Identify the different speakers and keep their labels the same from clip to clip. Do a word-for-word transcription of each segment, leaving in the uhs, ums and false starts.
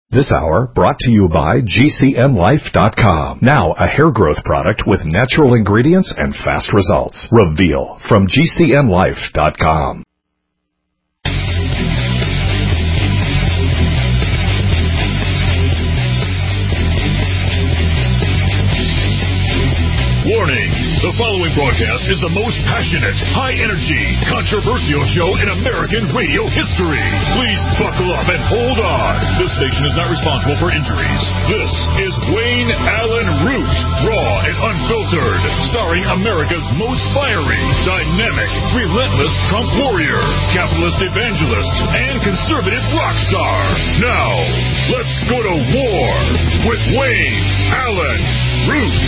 Speaker 1: This hour brought to you by G C N Life dot com. Now a hair growth product with natural ingredients and fast results. Reveal from G C N Life dot com.
Speaker 2: Warning! The following broadcast is the most passionate, high-energy, controversial show in American radio history. Please buckle up and hold on. This station is not responsible for injuries. This is Wayne Allyn Root, raw and unfiltered, starring America's most fiery, dynamic, relentless Trump warrior, capitalist evangelist, and conservative rock star. Now, let's go to war with Wayne Allyn Root.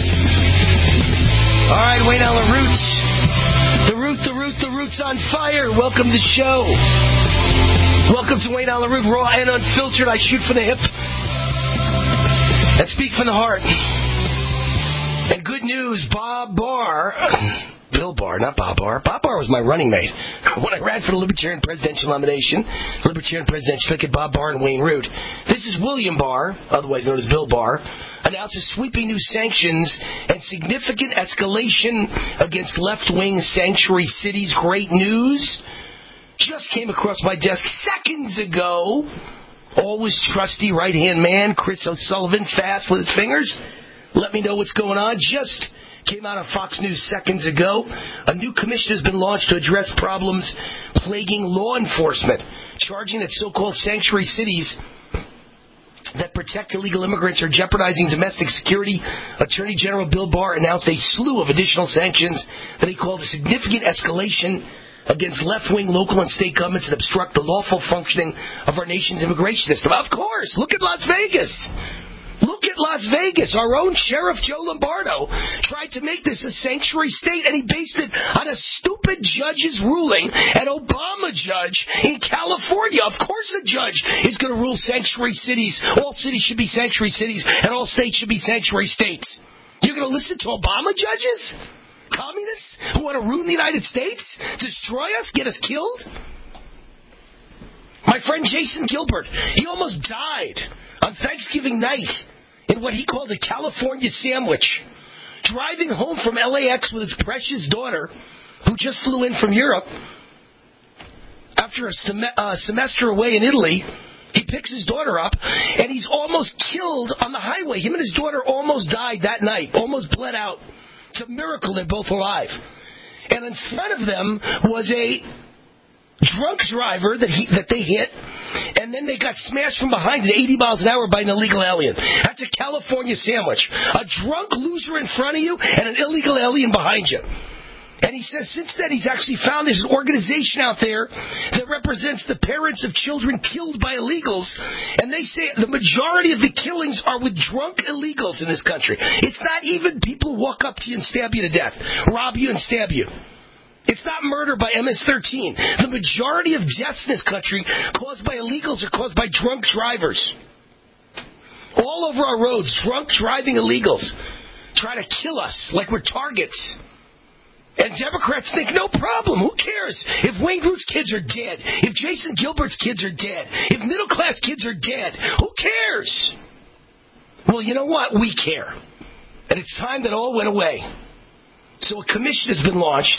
Speaker 3: All right, Wayne Allyn Root. The root, the root, the root's on fire. Welcome to the show. Welcome to Wayne Allyn Root, raw and unfiltered. I shoot from the hip and speak from the heart. And good news, Bob Barr, Bill Barr, not Bob Barr. Bob Barr was my running mate when I ran for the Libertarian presidential nomination. Libertarian presidential ticket, Bob Barr and Wayne Root. This is William Barr, otherwise known as Bill Barr, announces sweeping new sanctions and significant escalation against left-wing sanctuary cities. Great news. Just came across my desk seconds ago. Always trusty right-hand man, Chris O'Sullivan, fast with his fingers. Let me know what's going on. Just came out on Fox News seconds ago. A new commission has been launched to address problems plaguing law enforcement, charging that so-called sanctuary cities that protect illegal immigrants are jeopardizing domestic security. Attorney General Bill Barr announced a slew of additional sanctions that he called a significant escalation against left-wing local and state governments that obstruct the lawful functioning of our nation's immigration system. Of course, look at Las Vegas. Look at Las Vegas. Our own Sheriff Joe Lombardo tried to make this a sanctuary state, and he based it on a stupid judge's ruling, an Obama judge in California. Of course a judge is going to rule sanctuary cities. All cities should be sanctuary cities, and all states should be sanctuary states. You're going to listen to Obama judges? Communists who want to ruin the United States? Destroy us? Get us killed? My friend Jason Gilbert, he almost died on Thanksgiving night in what he called a California sandwich, driving home from L A X with his precious daughter, who just flew in from Europe. After a sem- uh, semester away in Italy, he picks his daughter up, and he's almost killed on the highway. Him and his daughter almost died that night, almost bled out. It's a miracle they're both alive. And in front of them was a drunk driver that he that they hit, and then they got smashed from behind at eighty miles an hour by an illegal alien. That's a California sandwich. A drunk loser in front of you and an illegal alien behind you. And he says since then he's actually found there's an organization out there that represents the parents of children killed by illegals, and they say the majority of the killings are with drunk illegals in this country. It's not even people who walk up to you and stab you to death, rob you and stab you. It's not murder by M S thirteen. The majority of deaths in this country caused by illegals are caused by drunk drivers. All over our roads, drunk driving illegals try to kill us like we're targets. And Democrats think, no problem, who cares? If Wayne Root's kids are dead, if Jason Gilbert's kids are dead, if middle-class kids are dead, who cares? Well, you know what? We care. And it's time that all went away. So a commission has been launched.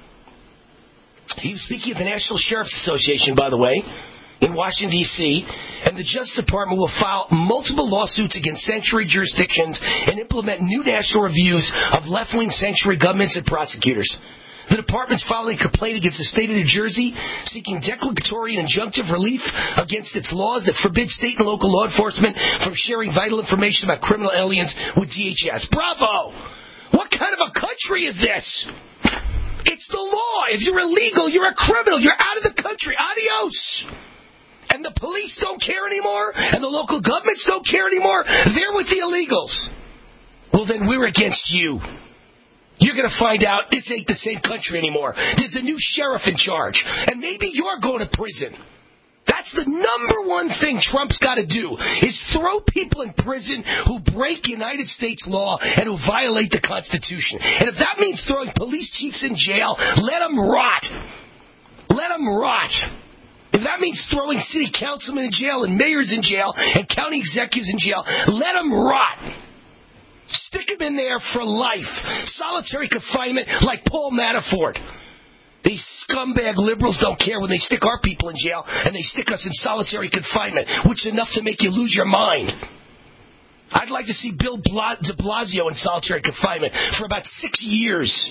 Speaker 3: He was speaking at the National Sheriff's Association, by the way, in Washington, D C, and the Justice Department will file multiple lawsuits against sanctuary jurisdictions and implement new national reviews of left-wing sanctuary governments and prosecutors. The department's filing a complaint against the state of New Jersey, seeking declaratory and injunctive relief against its laws that forbid state and local law enforcement from sharing vital information about criminal aliens with D H S. Bravo! What kind of a country is this? It's the law. If you're illegal, you're a criminal. You're out of the country. Adios. And the police don't care anymore, and the local governments don't care anymore. They're with the illegals. Well, then we're against you. You're going to find out this ain't the same country anymore. There's a new sheriff in charge, and maybe you're going to prison. That's the number one thing Trump's got to do, is throw people in prison who break United States law and who violate the Constitution. And if that means throwing police chiefs in jail, let them rot. Let them rot. If that means throwing city councilmen in jail and mayors in jail and county executives in jail, let them rot. Stick them in there for life. Solitary confinement like Paul Manafort. These scumbag liberals don't care when they stick our people in jail and they stick us in solitary confinement, which is enough to make you lose your mind. I'd like to see Bill de Blasio in solitary confinement for about six years.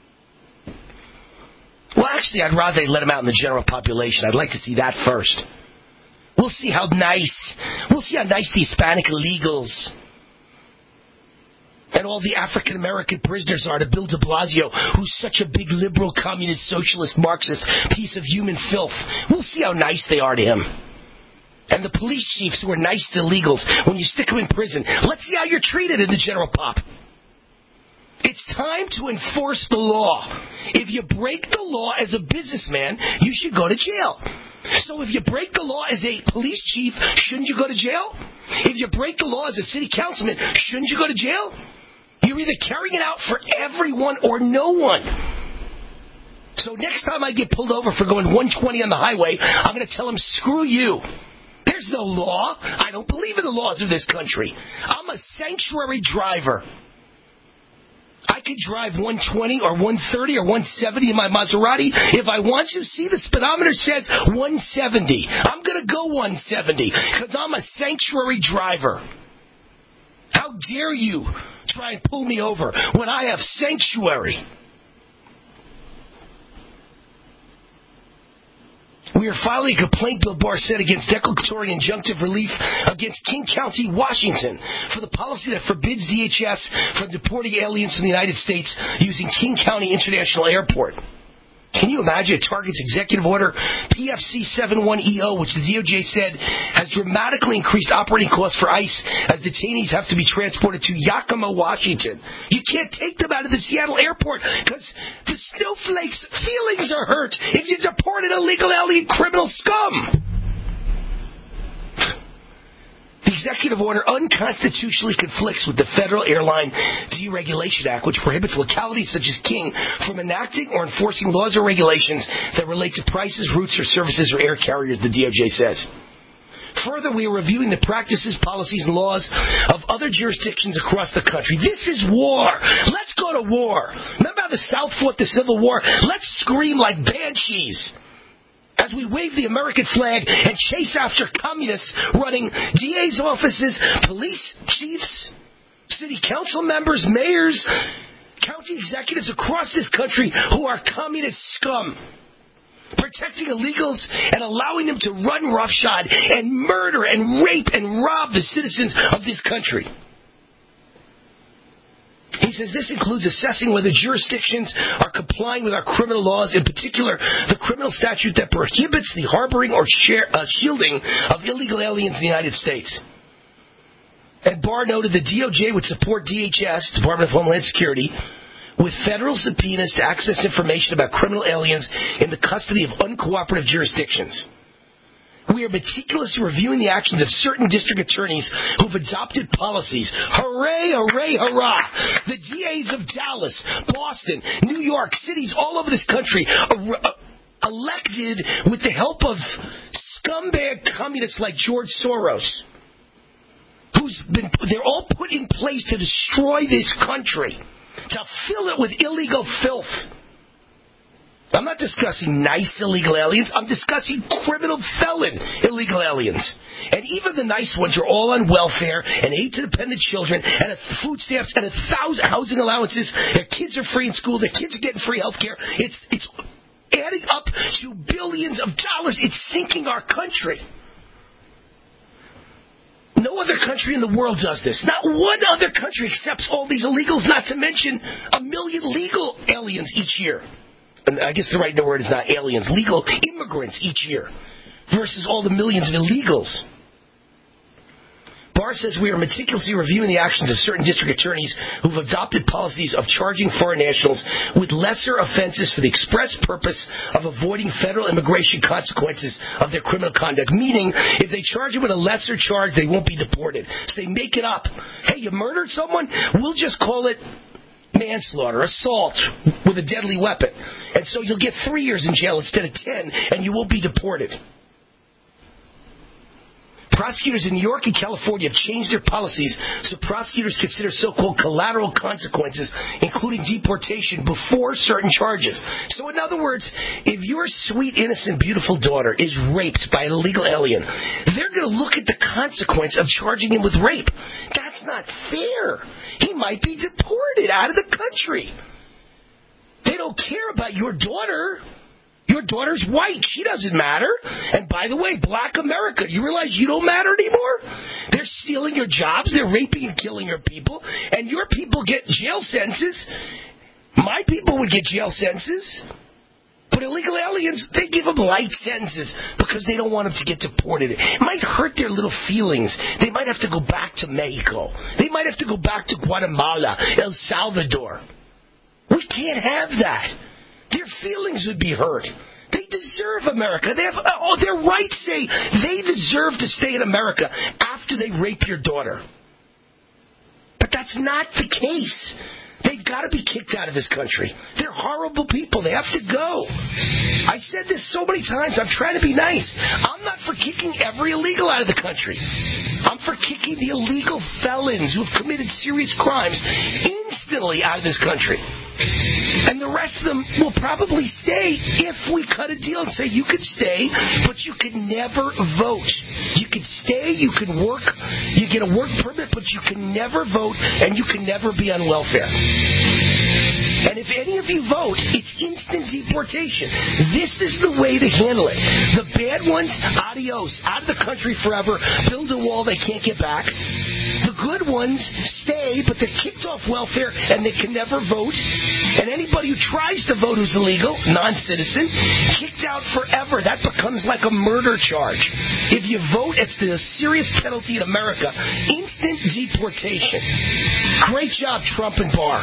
Speaker 3: Well, actually, I'd rather they let him out in the general population. I'd like to see that first. We'll see how nice, we'll see how nice the Hispanic illegals and all the African-American prisoners are to Bill de Blasio, who's such a big liberal, communist, socialist, Marxist piece of human filth. We'll see how nice they are to him. And the police chiefs who are nice to illegals, when you stick them in prison, let's see how you're treated in the general pop. It's time to enforce the law. If you break the law as a businessman, you should go to jail. So if you break the law as a police chief, shouldn't you go to jail? If you break the law as a city councilman, shouldn't you go to jail? You're either carrying it out for everyone or no one. So next time I get pulled over for going one twenty on the highway, I'm going to tell them, screw you. There's no law. I don't believe in the laws of this country. I'm a sanctuary driver. I could drive one twenty or one thirty or one seventy in my Maserati if I want to. See, the speedometer says one seventy. I'm going to go one seventy because I'm a sanctuary driver. How dare you try and pull me over when I have sanctuary? We are filing a complaint, Bill Barr said, against declaratory injunctive relief against King County, Washington, for the policy that forbids D H S from deporting aliens from the United States using King County International Airport. Can you imagine? It targets executive order P F C seventy-one E O, which the D O J said has dramatically increased operating costs for ICE as detainees have to be transported to Yakima, Washington. You can't take them out of the Seattle airport because the snowflakes' feelings are hurt if you deport an illegal alien criminal scum. The executive order unconstitutionally conflicts with the Federal Airline Deregulation Act, which prohibits localities such as King from enacting or enforcing laws or regulations that relate to prices, routes, or services or air carriers, the D O J says. Further, we are reviewing the practices, policies, and laws of other jurisdictions across the country. This is war. Let's go to war. Remember how the South fought the Civil War? Let's scream like banshees as we wave the American flag and chase after communists running D A's offices, police chiefs, city council members, mayors, county executives across this country who are communist scum, protecting illegals and allowing them to run roughshod and murder and rape and rob the citizens of this country. He says this includes assessing whether jurisdictions are complying with our criminal laws, in particular the criminal statute that prohibits the harboring or share, uh, shielding of illegal aliens in the United States. And Barr noted the D O J would support D H S, Department of Homeland Security, with federal subpoenas to access information about criminal aliens in the custody of uncooperative jurisdictions. We are meticulously reviewing the actions of certain district attorneys who've adopted policies. Hooray, hooray, hurrah! The D As of Dallas, Boston, New York, cities all over this country are uh, elected with the help of scumbag communists like George Soros, who's been, they're all put in place to destroy this country, to fill it with illegal filth. I'm not discussing nice illegal aliens. I'm discussing criminal felon illegal aliens. And even the nice ones are all on welfare and aid to dependent children and food stamps and a thousand housing allowances. Their kids are free in school. Their kids are getting free health care. It's, it's adding up to billions of dollars. It's sinking our country. No other country in the world does this. Not one other country accepts all these illegals, not to mention a million legal aliens each year. And I guess the right word is not aliens, legal immigrants each year, versus all the millions of illegals. Barr says we are meticulously reviewing the actions of certain district attorneys who've adopted policies of charging foreign nationals with lesser offenses for the express purpose of avoiding federal immigration consequences of their criminal conduct. Meaning, if they charge them with a lesser charge, they won't be deported. So they make it up. Hey, you murdered someone? We'll just call it manslaughter, assault with a deadly weapon. And so you'll get three years in jail instead of ten, and you won't be deported. Prosecutors in New York and California have changed their policies so prosecutors consider so-called collateral consequences, including deportation, before certain charges. So in other words, if your sweet, innocent, beautiful daughter is raped by an illegal alien, they're going to look at the consequence of charging him with rape. That's not fair. He might be deported out of the country. They don't care about your daughter. Your daughter's white. She doesn't matter. And by the way, black America, you realize you don't matter anymore? They're stealing your jobs. They're raping and killing your people. And your people get jail sentences. My people would get jail sentences. But illegal aliens, they give them light sentences because they don't want them to get deported. It might hurt their little feelings. They might have to go back to Mexico. They might have to go back to Guatemala, El Salvador. We can't have that. Their feelings would be hurt. They deserve America. They have oh, their rights say they deserve to stay in America after they rape your daughter. But that's not the case. They've got to be kicked out of this country. They're horrible people. They have to go. I said this so many times. I'm trying to be nice. I'm not for kicking every illegal out of the country. I'm for kicking the illegal felons who have committed serious crimes instantly out of this country. And the rest of them will probably stay if we cut a deal and say you could stay, but you could never vote. You could stay, you can work, you get a work permit, but you can never vote, and you can never be on welfare. And if any of you vote, it's instant deportation. This is the way to handle it. The bad ones, adios, out of the country forever, build a wall they can't get back. The good ones stay, but they're kicked off welfare and they can never vote. And anybody who tries to vote who's illegal, non-citizen, kicked out forever. That becomes like a murder charge. If you vote, it's the serious penalty in America. Instant deportation. Great job, Trump and Barr.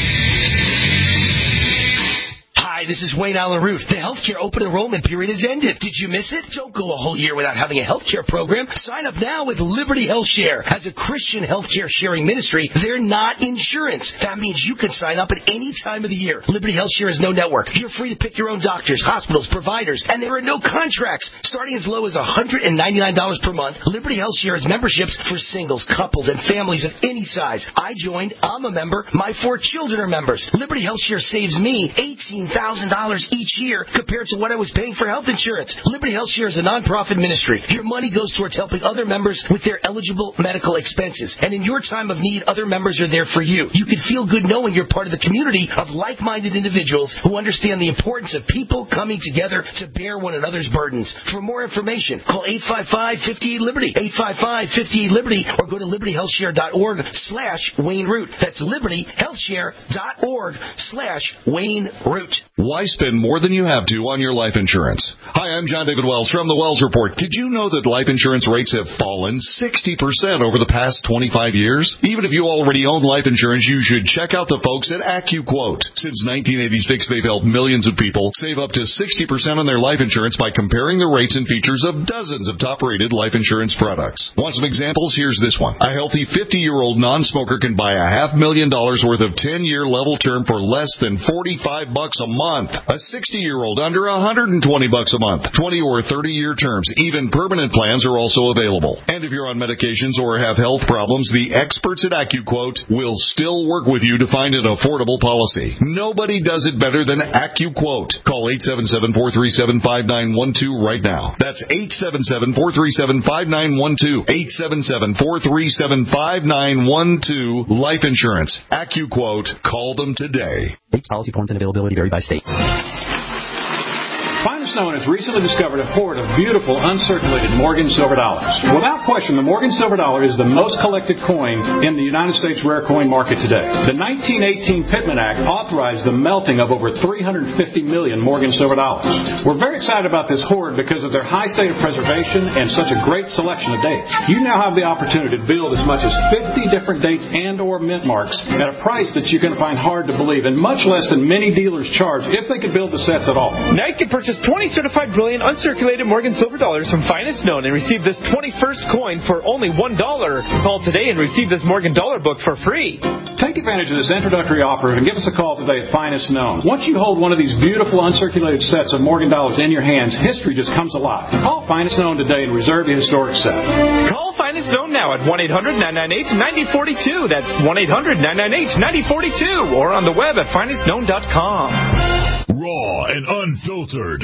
Speaker 3: Hi, this is Wayne Allen Root. The healthcare open enrollment period has ended. Did you miss it? Don't go a whole year without having a healthcare program. Sign up now with Liberty Health Share. As a Christian healthcare sharing ministry, they're not insurance. That means you can sign up at any time of the year. Liberty Health Share is no network. You're free to pick your own doctors, hospitals, providers, and there are no contracts. Starting as low as one hundred ninety-nine dollars per month, Liberty Health Share has memberships for singles, couples, and families of any size. I joined. I'm a member. My four children are members. Liberty Health Share saves me eighteen thousand dollars each year compared to what I was paying for health insurance. Liberty Health Share is a nonprofit ministry. Your money goes towards helping other members with their eligible medical expenses. And in your time of need, other members are there for you. You can feel good knowing you're part of the community of like-minded individuals who understand the importance of people coming together to bear one another's burdens. For more information, call eight five five, five eight, Liberty, eight five five, five eight, Liberty, or go to liberty health share dot org slash Wayne Root. That's liberty health share dot org slash Wayne Root.
Speaker 2: Why spend more than you have to on your life insurance? Hi, I'm John David Wells from the Wells Report. Did you know that life insurance rates have fallen sixty percent over the past twenty-five years? Even if you already own life insurance, you should check out the folks at AccuQuote. Since nineteen eighty-six, they've helped millions of people save up to sixty percent on their life insurance by comparing the rates and features of dozens of top-rated life insurance products. Want some examples? Here's this one. A healthy fifty-year-old non-smoker can buy a half million dollars worth of ten-year level term for less than forty-five bucks a month. A sixty-year-old under one hundred twenty bucks a month. twenty or thirty-year terms. Even permanent plans are also available. And if you're on medications or have health problems, the experts at AccuQuote will still work with you to find an affordable policy. Nobody does it better than AccuQuote. Call eight seven seven, four three seven, five nine one two right now. That's eight seven seven, four three seven, five nine one two. eight seven seven, four three seven, five nine one two. Life insurance. AccuQuote. Call them today.
Speaker 4: Rates, policy forms, and availability vary by state.
Speaker 5: Finest Known has recently discovered a hoard of beautiful, uncirculated Morgan silver dollars. Without question, the Morgan silver dollar is the most collected coin in the United States rare coin market today. The nineteen eighteen Pittman Act authorized the melting of over three hundred fifty million Morgan silver dollars. We're very excited about this hoard because of their high state of preservation and such a great selection of dates. You now have the opportunity to build as much as fifty different dates and or mint marks at a price that you're going to find hard to believe, and much less than many dealers charge if they could build the sets at all.
Speaker 6: Now you can purchase twenty twenty certified brilliant uncirculated Morgan silver dollars from Finest Known and receive this twenty-first coin for only one dollar. Call today and receive this Morgan dollar book for free.
Speaker 5: Take advantage of this introductory offer and give us a call today at Finest Known. Once you hold one of these beautiful uncirculated sets of Morgan dollars in your hands, history just comes alive. Call Finest Known today and reserve the historic set.
Speaker 6: Call Finest Known now at one eight hundred nine nine eight nine zero four two. That's one eight hundred nine nine eight nine zero four two or on the web at finest known dot com.
Speaker 2: Raw and unfiltered.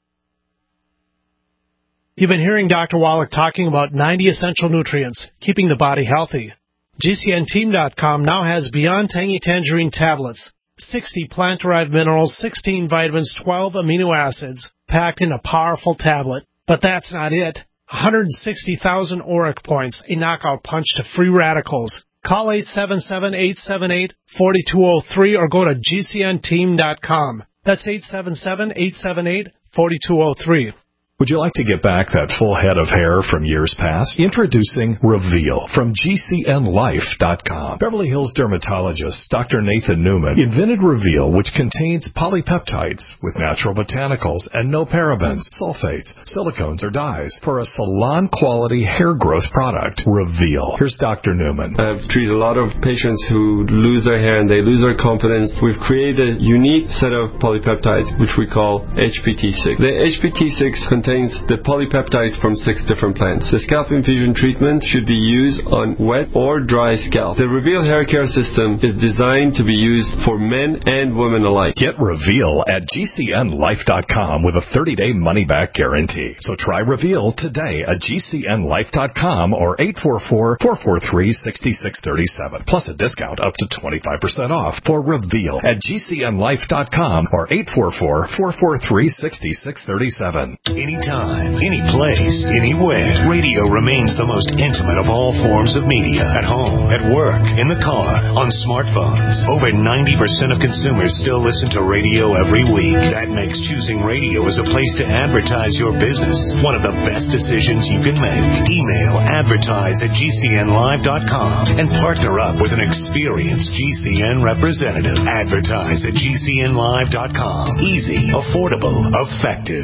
Speaker 7: You've been hearing Doctor Wallach talking about ninety essential nutrients, keeping the body healthy. G C N team dot com now has Beyond Tangy Tangerine tablets, sixty plant-derived minerals, sixteen vitamins, twelve amino acids, packed in a powerful tablet. But that's not it. one hundred sixty thousand auric points, a knockout punch to free radicals. Call eight seven seven, eight seven eight, four two zero three or go to G C N team dot com. That's eight seven seven, eight seven eight, four two zero three.
Speaker 1: Would you like to get back that full head of hair from years past? Introducing Reveal from G C N life dot com. Beverly Hills dermatologist Doctor Nathan Newman invented Reveal, which contains polypeptides with natural botanicals and no parabens, sulfates, silicones, or dyes for a salon-quality hair growth product. Reveal. Here's Doctor Newman.
Speaker 8: I've treated a lot of patients who lose their hair and they lose their confidence. We've created a unique set of polypeptides, which we call H P T six. The H P T six contains the polypeptides from six different plants. The scalp infusion treatment should be used on wet or dry scalp. The Reveal hair care system is designed to be used for men and women alike.
Speaker 1: Get Reveal at G C N life dot com with a thirty-day money-back guarantee. So try Reveal today at G C N life dot com or eight four four, four four three, six six three seven. Plus a discount up to twenty-five percent off for Reveal at G C N life dot com or eight four four, four four three, six six three seven.
Speaker 9: Anytime, any place, anywhere, radio remains the most intimate of all forms of media. At home, at work, in the car, on smartphones. Over ninety percent of consumers still listen to radio every week. That makes choosing radio as a place to advertise your business one of the best decisions you can make. Email advertise at G C N live dot com and partner up with an experienced G C N representative. Advertise at G C N live dot com. Easy, affordable, effective.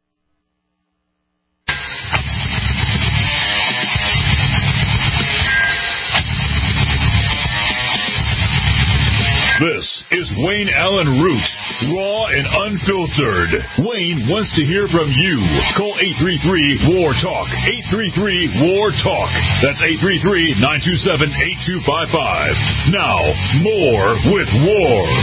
Speaker 2: This is Wayne Allen Root, raw and unfiltered. Wayne wants to hear from you. Call eight three three, W A R, TALK. eight three three, W A R, TALK. That's eight three three, nine two seven, eight two five five. Now, more with W A R.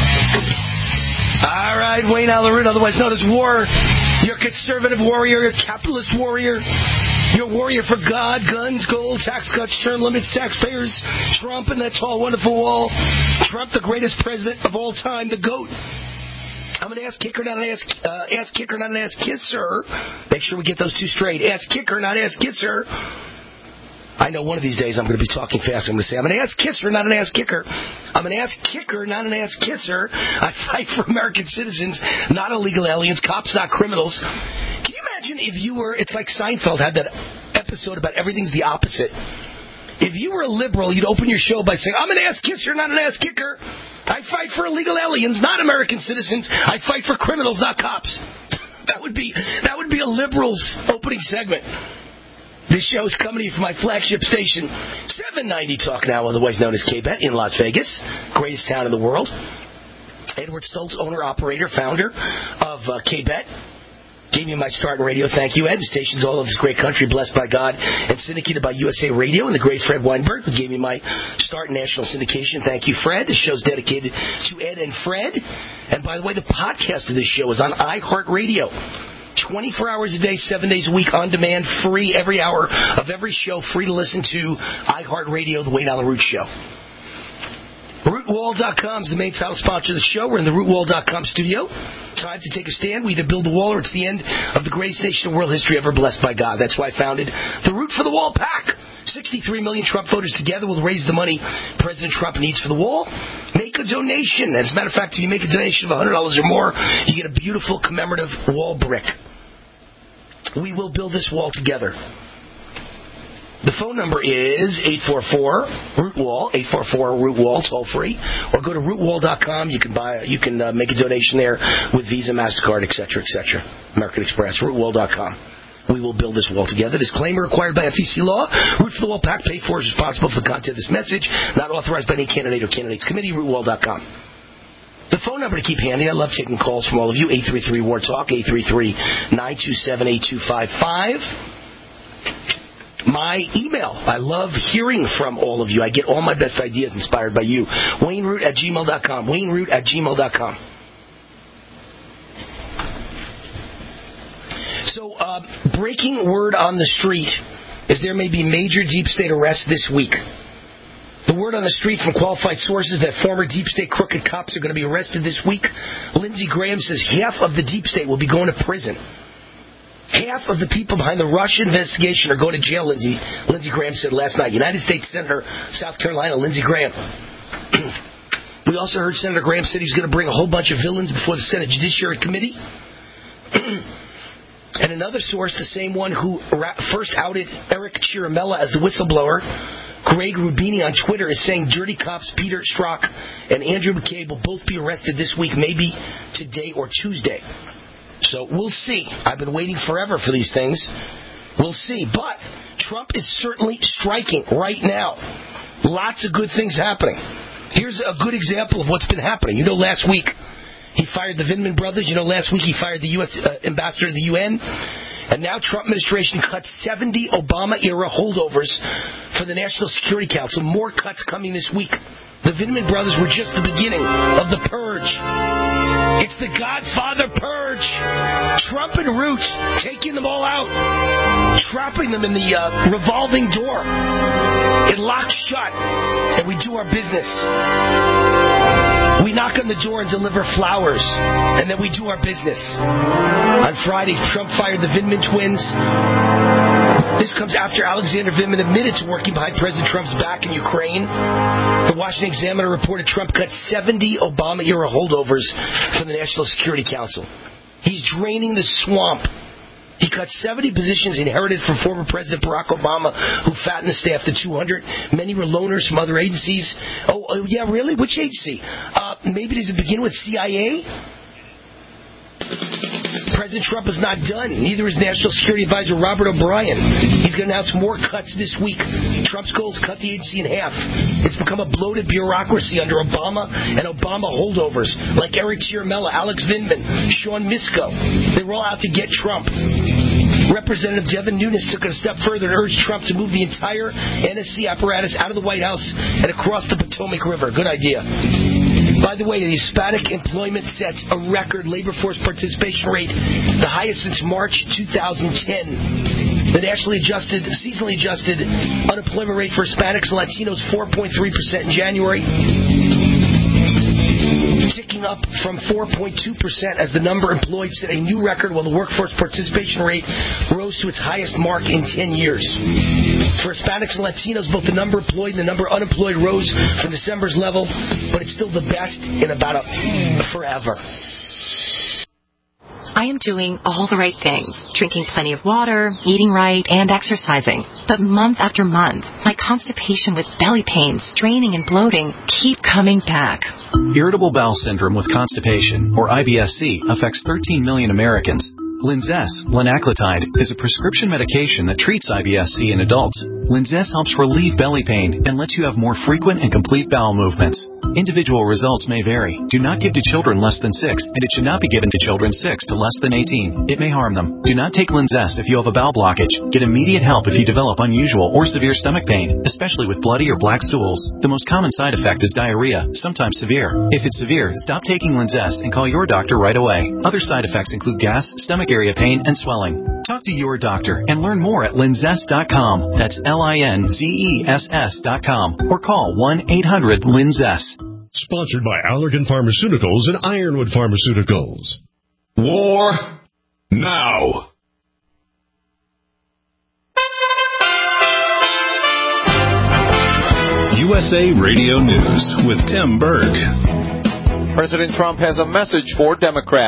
Speaker 3: All right, Wayne Allen Root, otherwise known as War. You're a conservative warrior, you're a capitalist warrior. You're a warrior for God, guns, gold, tax cuts, term limits, taxpayers, Trump and that tall, wonderful wall. Trump, the greatest president of all time, the GOAT. I'm an ass kicker, not an ass, uh, ass kicker, not an ass kisser. Make sure we get those two straight. Ass kicker, not ass kisser. I know one of these days I'm going to be talking fast. I'm going to say I'm an ass kisser, not an ass kicker. I'm an ass kicker, not an ass kisser. I fight for American citizens, not illegal aliens, cops, not criminals. Can you imagine if you were, it's like Seinfeld had that episode about everything's the opposite. If you were a liberal, you'd open your show by saying, I'm an ass kisser, not an ass kicker. I fight for illegal aliens, not American citizens. I fight for criminals, not cops. That would be that would be a liberal's opening segment. This show is coming to you from my flagship station, seven ninety Talk Now, otherwise known as K-Bet, in Las Vegas, greatest town in the world. Edward Stoltz, owner, operator, founder of uh, K-Bet. Gave me my start in radio. Thank you, Ed. The station's all over this great country, blessed by God, and syndicated by U S A Radio and the great Fred Weinberg, who gave me my start in national syndication. Thank you, Fred. The show's dedicated to Ed and Fred. And by the way, the podcast of this show is on iHeartRadio. twenty-four hours a day, seven days a week, on demand, free, every hour of every show, free to listen to iHeartRadio, the Wayne Allen Root Show. root wall dot com is the main title sponsor of the show. We're in the root wall dot com studio. Time to take a stand. We either build a wall or it's the end of the greatest nation in world history ever blessed by God. That's why I founded the Root for the Wall PAC. sixty-three million Trump voters together will raise the money President Trump needs for the wall. Make a donation. As a matter of fact, if you make a donation of one hundred dollars or more, you get a beautiful commemorative wall brick. We will build this wall together. The The phone number is eight four four root wall, eight four four root wall, toll free, or go to root wall dot com. You can buy, you can uh, make a donation there with Visa, MasterCard, et cetera, et cetera. American Express, root wall dot com. We will build this wall together. Disclaimer required by F E C law. Root for the Wall PAC paid for is responsible for the content of this message. Not authorized by any candidate or candidates committee. root wall dot com. The phone number to keep handy. I love taking calls from all of you. eight three three war talk, eight three three, nine two seven, eight two five five. My email. I love hearing from all of you. I get all my best ideas inspired by you. Wayne Root at gmail dot com. Wayne Root at gmail dot com. So, uh, breaking word on the street is there may be major deep state arrests this week. The word on the street from qualified sources that former deep state crooked cops are going to be arrested this week. Lindsey Graham says half of the deep state will be going to prison. Half of the people behind the Russia investigation are going to jail, Lindsey, Lindsey Graham said last night. United States Senator, South Carolina, Lindsey Graham. We also heard Senator Graham said he's going to bring a whole bunch of villains before the Senate Judiciary Committee. And another source, the same one who first outed Eric Ciaramella as the whistleblower, Greg Rubini on Twitter, is saying dirty cops Peter Strzok and Andrew McCabe will both be arrested this week, maybe today or Tuesday. So we'll see. I've been waiting forever for these things. We'll see. But Trump is certainly striking right now. Lots of good things happening. Here's a good example of what's been happening. You know, last week he fired the Vindman brothers. You know, last week he fired the U S Uh, ambassador to the U N. And now Trump administration cut seventy Obama-era holdovers for the National Security Council. More cuts coming this week. The Vindman brothers were just the beginning of the purge. It's the Godfather purge. Trump and Root taking them all out, trapping them in the uh, revolving door. It locks shut, and we do our business. We knock on the door and deliver flowers, and then we do our business. On Friday, Trump fired the Vindman twins. This comes after Alexander Vindman admitted to working behind President Trump's back in Ukraine. The Washington Examiner reported Trump cut seventy Obama-era holdovers from the National Security Council. He's draining the swamp. He cut seventy positions inherited from former President Barack Obama, who fattened the staff to two hundred. Many were loners from other agencies. Oh, oh yeah, really? Which agency? Uh, maybe does it begin with C I A? President Trump is not done. Neither is National Security Advisor Robert O'Brien. He's going to announce more cuts this week. Trump's goal is to cut the agency in half. It's become a bloated bureaucracy under Obama and Obama holdovers like Eric Ciaramella, Alex Vindman, Sean Misko. They were all out to get Trump. Representative Devin Nunes took it a step further and urged Trump to move the entire N S C apparatus out of the White House and across the Potomac River. Good idea. By the way, the Hispanic employment sets a record labor force participation rate, the highest since March two thousand ten. The nationally adjusted, seasonally adjusted unemployment rate for Hispanics and Latinos, four point three percent in January, ticking up from four point two percent as the number employed set a new record, while the workforce participation rate rose to its highest mark in ten years. For Hispanics and Latinos, both the number employed and the number unemployed rose from December's level, but it's still the best in about a forever.
Speaker 10: I am doing all the right things, drinking plenty of water, eating right, and exercising. But month after month, my constipation with belly pain, straining, and bloating keep coming back.
Speaker 4: Irritable bowel syndrome with constipation, or I B S C, affects thirteen million Americans. Linzess, linaclotide, is a prescription medication that treats I B S C in adults. Linzess helps relieve belly pain and lets you have more frequent and complete bowel movements. Individual results may vary. Do not give to children less than six, and it should not be given to children six to less than eighteen. It may harm them. Do not take Linzess if you have a bowel blockage. Get immediate help if you develop unusual or severe stomach pain, especially with bloody or black stools. The most common side effect is diarrhea, sometimes severe. If it's severe, stop taking Linzess and call your doctor right away. Other side effects include gas, stomach area pain, and swelling. Talk to your doctor and learn more at linzess dot com. That's L I N Z E S S dot com. Or call one eight hundred linzess.
Speaker 11: Sponsored by Allergan Pharmaceuticals and Ironwood Pharmaceuticals. War now. U S A Radio News with Tim Berg.
Speaker 6: President Trump has a message for Democrats.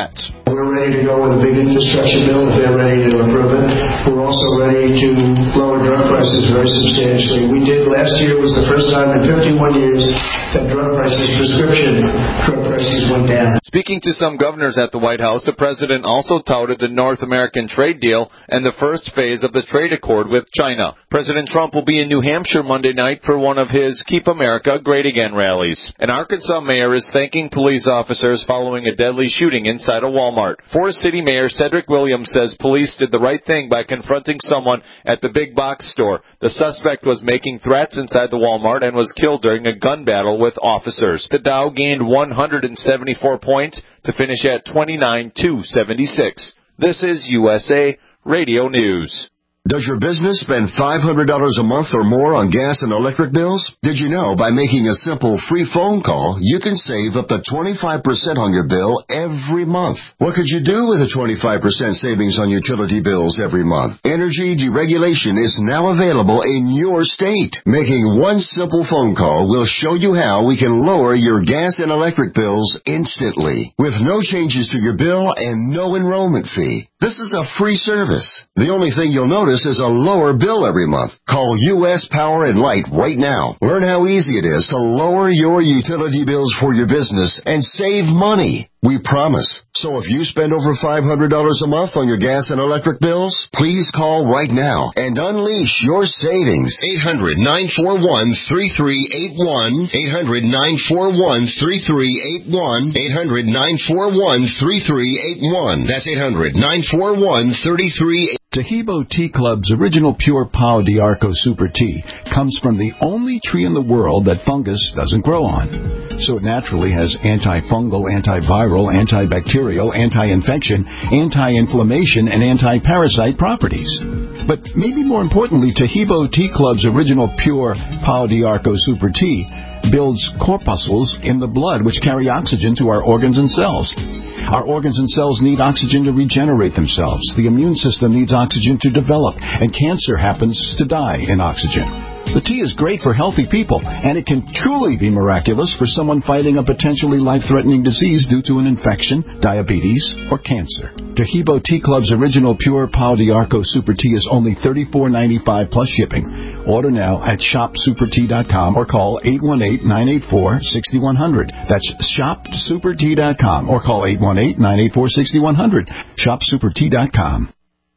Speaker 12: We're ready to go with a big infrastructure bill if they're ready to approve it. We're also ready to lower drug prices very substantially. We did, last year was the first time in fifty-one years that drug prices, prescription drug prices went down.
Speaker 13: Speaking to some governors at the White House, the president also touted the North American trade deal and the first phase of the trade accord with China. President Trump will be in New Hampshire Monday night for one of his Keep America Great Again rallies. An Arkansas mayor is thanking police officers following a deadly shooting inside a Walmart. Forest City Mayor Cedric Williams says police did the right thing by confronting someone at the big box store. The suspect was making threats inside the Walmart and was killed during a gun battle with officers. The Dow gained one hundred seventy-four points to finish at twenty-nine thousand two hundred seventy-six. This is U S A Radio News.
Speaker 14: Does your business spend five hundred dollars a month or more on gas and electric bills? Did you know by making a simple free phone call, you can save up to twenty-five percent on your bill every month? What could you do with a twenty-five percent savings on utility bills every month? Energy deregulation is now available in your state. Making one simple phone call will show you how we can lower your gas and electric bills instantly with no changes to your bill and no enrollment fee. This is a free service. The only thing you'll notice is a lower bill every month. Call U S Power and Light right now. Learn how easy it is to lower your utility bills for your business and save money. We promise. So if you spend over five hundred dollars a month on your gas and electric bills, please call right now and unleash your savings.
Speaker 11: eight hundred, nine four one, three three eight one. eight hundred, nine four one, three three eight one. eight hundred, nine four one, three three eight one. That's eight hundred, nine four one, three three eight one.
Speaker 15: Tahibo Tea Club's original pure Pau d'Arco Super Tea comes from the only tree in the world that fungus doesn't grow on. So it naturally has antifungal, antiviral, antibacterial, anti-infection, anti-inflammation, and anti-parasite properties. But maybe more importantly, Tahibo Tea Club's original pure Pau d'Arco Super Tea builds corpuscles in the blood which carry oxygen to our organs and cells. Our organs and cells need oxygen to regenerate themselves. The immune system needs oxygen to develop, and cancer happens to die in oxygen. The tea is great for healthy people, and it can truly be miraculous for someone fighting a potentially life-threatening disease due to an infection, diabetes, or cancer. Tahibo Tea Club's original pure Pau d'Arco Super Tea is only thirty-four ninety-five plus shipping. Order now at shop super tea dot com or call eight one eight, nine eight four, six one zero zero. That's shop super tea dot com or call eight one eight, nine eight four, six one zero zero. shop super tea dot com.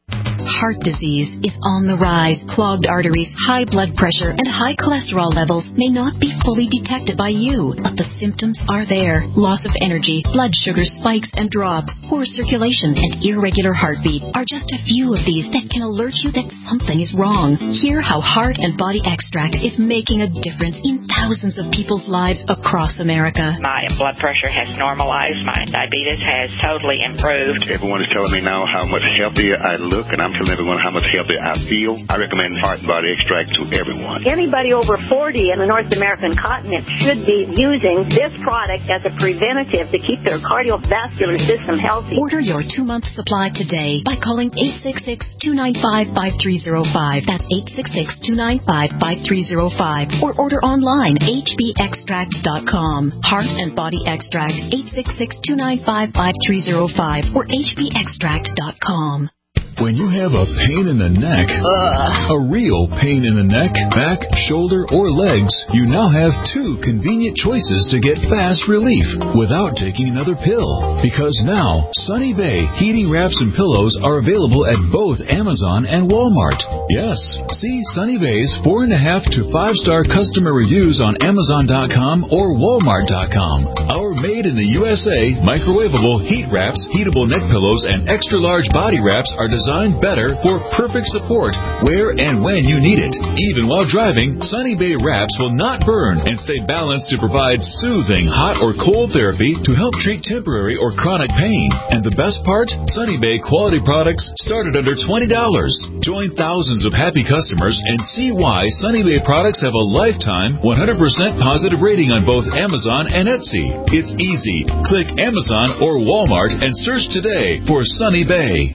Speaker 16: Heart disease is on the rise. Clogged arteries, high blood pressure, and high cholesterol levels may not be fully detected by you, but the symptoms are there. Loss of energy, blood sugar spikes and drops, poor circulation, and irregular heartbeat are just a few of these that can alert you that something is wrong. Hear how Heart and Body Extract is making a difference in thousands of people's lives across America.
Speaker 17: My blood pressure has normalized. My diabetes has totally improved.
Speaker 18: Everyone is telling me now how much healthier I look, and I'm telling everyone how much healthier I feel. I recommend Heart and Body Extract to everyone.
Speaker 19: Anybody over forty in the North American continent should be using this product as a preventative to keep their cardiovascular system healthy.
Speaker 16: Order your two-month supply today by calling eight six six, two nine five, five three zero five. That's eight six six, two nine five, five three zero five. Or order online, h b extract dot com. Heart and Body Extract, eight six six, two nine five, five three zero five or h b extract dot com.
Speaker 2: When you have a pain in the neck, uh, a real pain in the neck, back, shoulder, or legs, you now have two convenient choices to get fast relief without taking another pill. Because now, Sunny Bay heating wraps and pillows are available at both Amazon and Walmart. Yes, see Sunny Bay's four and a half to five star customer reviews on Amazon dot com or Walmart dot com. Our made in the U S A microwavable heat wraps, heatable neck pillows, and extra large body wraps are designed better for perfect support where and when you need it. Even while driving, Sunny Bay wraps will not burn and stay balanced to provide soothing hot or cold therapy to help treat temporary or chronic pain. And the best part? Sunny Bay quality products start at under twenty dollars. Join thousands of happy customers and see why Sunny Bay products have a lifetime one hundred percent positive rating on both Amazon and Etsy. It's easy. Click Amazon or Walmart and search today for Sunny Bay.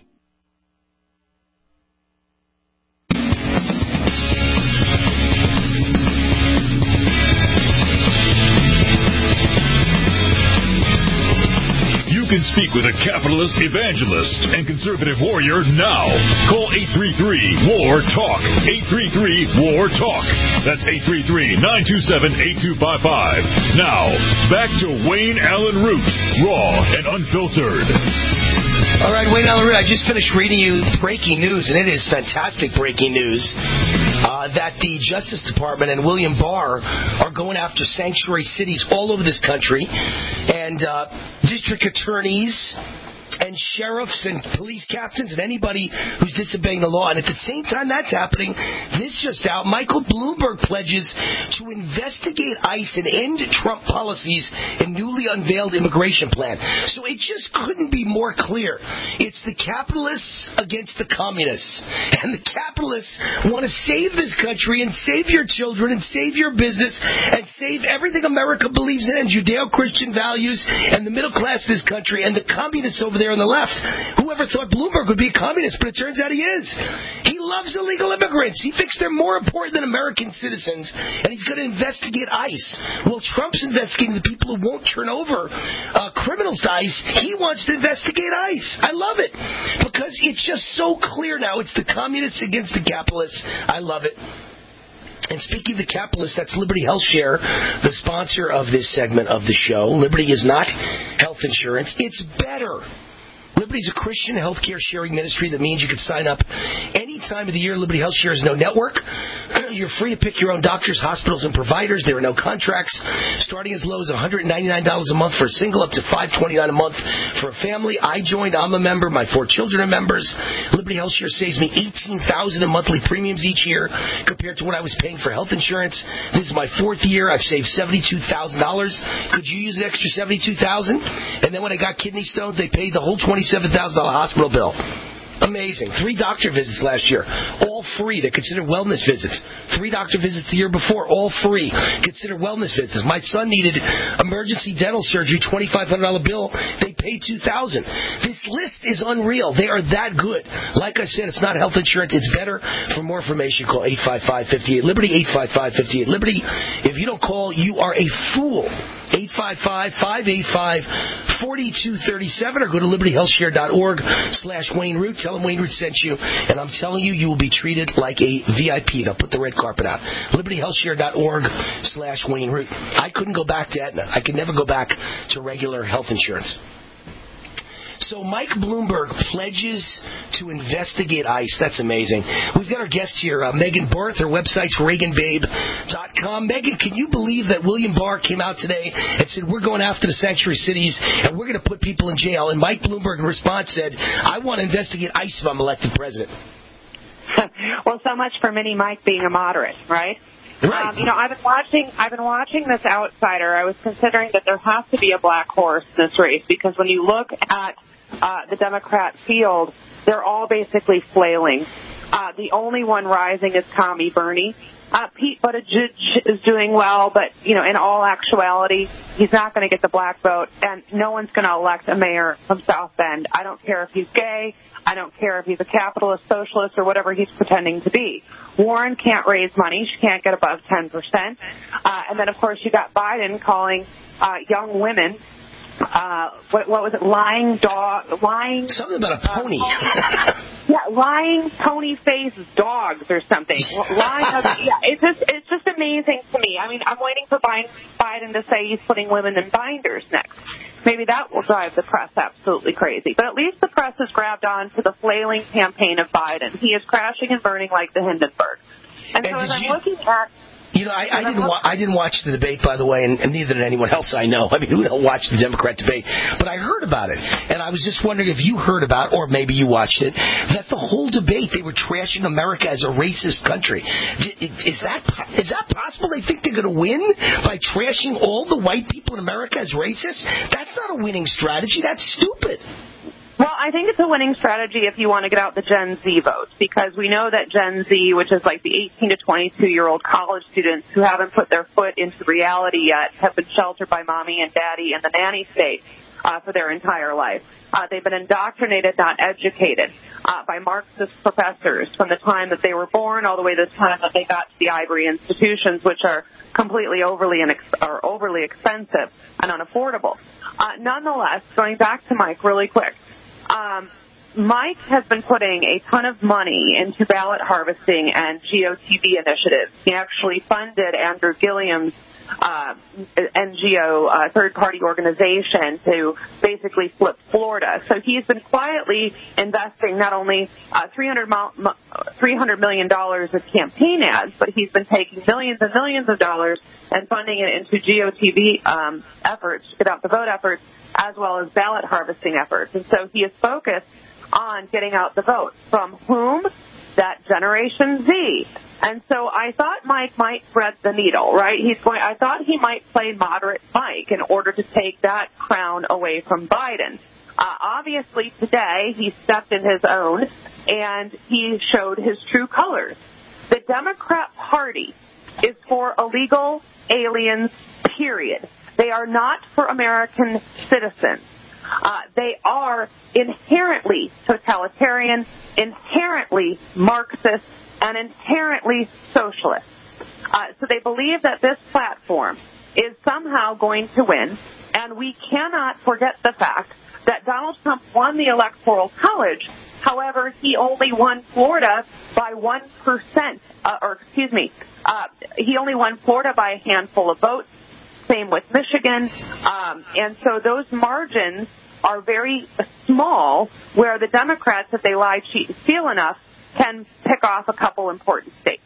Speaker 2: You can speak with a capitalist evangelist and conservative warrior now. Call eight three three, W A R, TALK. eight three three, W A R, TALK. That's eight three three, nine two seven, eight two five five. Now, back to Wayne Allen Root, raw and unfiltered.
Speaker 3: All right, Wayne Allen Root, I just finished reading you breaking news, and it is fantastic breaking news, uh, that the Justice Department and William Barr are going after sanctuary cities all over this country, and uh, district attorneys and sheriffs and police captains and anybody who's disobeying the law. And at the same time that's happening, this just out, Michael Bloomberg pledges to investigate ICE and end Trump policies in newly unveiled immigration plan. So it just couldn't be more clear. It's the capitalists against the communists. And the capitalists want to save this country and save your children and save your business and save everything America believes in and Judeo-Christian values and the middle class of this country, and the communists over there on the left. Whoever thought Bloomberg would be a communist, but it turns out he is. He loves illegal immigrants. He thinks they're more important than American citizens, and he's going to investigate ICE. Well, Trump's investigating the people who won't turn over uh, criminals to ICE. He wants to investigate ICE. I love it, because it's just so clear now. It's the communists against the capitalists. I love it. And speaking of the capitalists, that's Liberty Health Share, the sponsor of this segment of the show. Liberty is not health insurance. It's better. Liberty is a Christian healthcare sharing ministry. That means you can sign up any time of the year. Liberty Health Share is no network. You're free to pick your own doctors, hospitals, and providers. There are no contracts. Starting as low as one hundred ninety-nine dollars a month for a single, up to five hundred twenty-nine dollars a month for a family. I joined. I'm a member. My four children are members. Liberty Health Share saves me eighteen thousand dollars in monthly premiums each year compared to what I was paying for health insurance. This is my fourth year. I've saved seventy-two thousand dollars. Could you use an extra seventy-two thousand dollars? And then when I got kidney stones, they paid the whole twenty-seven thousand dollars hospital bill. Amazing. Three doctor visits last year. All free. They're considered wellness visits. Three doctor visits the year before. All free. Considered wellness visits. My son needed emergency dental surgery, twenty-five hundred dollars bill. They paid two thousand dollars. This list is unreal. They are that good. Like I said, it's not health insurance. It's better. For more information, call eight five five, five eight Liberty, eight five five, five eight Liberty. If you don't call, you are a fool. eight five five, five eight five, four two three seven or go to liberty health share dot org slash Wayne Root. Tell them Wayne Root sent you, and I'm telling you, you will be treated like a V I P. They'll put the red carpet out. liberty health share dot org slash Wayne Root. I couldn't go back to Aetna. I could never go back to regular health insurance. So Mike Bloomberg pledges to investigate ICE. That's amazing. We've got our guest here, uh, Megan Barth. Her website's Reagan Babe dot com. Megan, can you believe that William Barr came out today and said, we're going after the sanctuary cities and we're going to put people in jail? And Mike Bloomberg in response said, I want to investigate ICE if I'm elected president.
Speaker 20: Well, so much for Mini Mike being a moderate, right?
Speaker 3: Right.
Speaker 20: Um, you know, I've been watching. I've been watching this outsider. I was considering that there has to be a black horse in this race, because when you look at uh, the Democrat field, they're all basically flailing. Uh, the only one rising is Tommy Bernie. Uh, Pete Buttigieg is doing well, but, you know, in all actuality, he's not going to get the black vote, and no one's going to elect a mayor from South Bend. I don't care if he's gay. I don't care if he's a capitalist, socialist, or whatever he's pretending to be. Warren can't raise money. She can't get above ten percent. Uh, and then, of course, you got Biden calling uh, young women Uh, what, what was it? Lying dog, lying.
Speaker 3: Something about a pony.
Speaker 20: Uh, yeah, lying pony-faced dogs or something. Lying. Yeah, it's just it's just amazing to me. I mean, I'm waiting for Biden to say he's putting women in binders next. Maybe that will drive the press absolutely crazy. But at least the press has grabbed on to the flailing campaign of Biden. He is crashing and burning like the Hindenburg. And, and so as I'm you... looking at.
Speaker 3: You know, I, I didn't. Wa- I didn't watch the debate, by the way, and, and neither did anyone else I know. I mean, who don't watch the Democrat debate? But I heard about it, and I was just wondering if you heard about, or maybe you watched it, that the whole debate they were trashing America as a racist country. Is that is that possible? They think they're going to win by trashing all the white people in America as racist? That's not a winning strategy. That's stupid.
Speaker 20: Well, I think it's a winning strategy if you want to get out the Gen Z votes, because we know that Gen Z, which is like the eighteen to twenty-two-year-old college students who haven't put their foot into reality yet, have been sheltered by mommy and daddy in the nanny state. uh, for their entire life. Uh, they've been indoctrinated, not educated, uh, by Marxist professors from the time that they were born all the way to the time that they got to the ivory institutions, which are completely overly inex- or overly expensive and unaffordable. Uh, nonetheless, going back to Mike really quick, um, Mike has been putting a ton of money into ballot harvesting and G O T V initiatives. He actually funded Andrew Gilliam's uh, N G O uh, third-party organization to basically flip Florida. So he's been quietly investing not only uh, three hundred million dollars of campaign ads, but he's been taking millions and millions of dollars and funding it into G O T V um, efforts, get out the vote efforts, as well as ballot harvesting efforts. And so he is focused on getting out the vote. From whom? That Generation Z. And so I thought Mike might thread the needle, right? He's going. I thought he might play moderate Mike in order to take that crown away from Biden. Uh, obviously, today he stepped in his own and he showed his true colors. The Democrat Party is for illegal aliens, period. They are not for American citizens. Uh, they are inherently totalitarian, inherently Marxist, and inherently socialist. Uh, so they believe that this platform is somehow going to win, and we cannot forget the fact that Donald Trump won the Electoral College. However, he only won Florida by one percent, uh, or excuse me, uh, he only won Florida by a handful of votes. Same with Michigan. Um, and so those margins are very small where the Democrats, if they lie, cheat, and steal enough, can pick off a couple important states.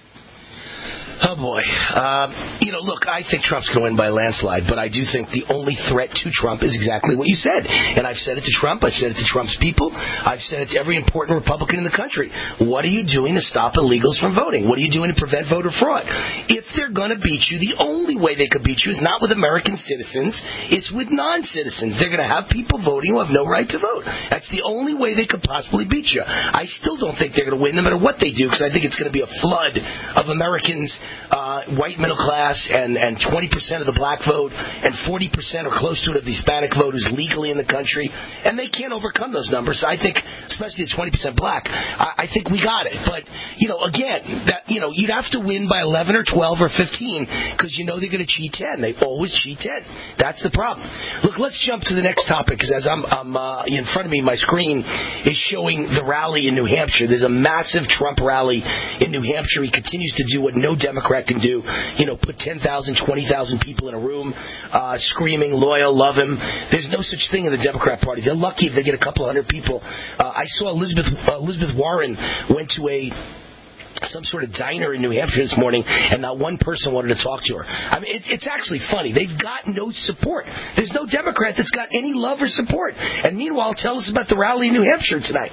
Speaker 3: Oh, boy. Um, you know, look, I think Trump's going to win by a landslide, but I do think the only threat to Trump is exactly what you said. And I've said it to Trump. I've said it to Trump's people. I've said it to every important Republican in the country. What are you doing to stop illegals from voting? What are you doing to prevent voter fraud? If they're going to beat you, the only way they could beat you is not with American citizens. It's with non-citizens. They're going to have people voting who have no right to vote. That's the only way they could possibly beat you. I still don't think they're going to win no matter what they do, because I think it's going to be a flood of Americans, Uh, white middle class, and, and twenty percent of the black vote, and forty percent or close to it of the Hispanic vote who's legally in the country, and they can't overcome those numbers. I think, especially the twenty percent black, I, I think we got it. But, you know, again, that you know, you'd have to win by eleven or twelve or fifteen, because you know they're going to cheat ten. They always cheat ten. That's the problem. Look, let's jump to the next topic, because as I'm, I'm uh, in front of me, my screen is showing the rally in New Hampshire. There's a massive Trump rally in New Hampshire. He continues to do what no Democrat can do, you know, put ten thousand, twenty thousand people in a room uh, screaming, loyal, love him. There's no such thing in the Democrat Party. They're lucky if they get a couple hundred people. Uh, I saw Elizabeth uh, Elizabeth Warren went to a some sort of diner in New Hampshire this morning, and not one person wanted to talk to her. I mean, it, it's actually funny. They've got no support. There's no Democrat that's got any love or support. And meanwhile, tell us about the rally in New Hampshire tonight.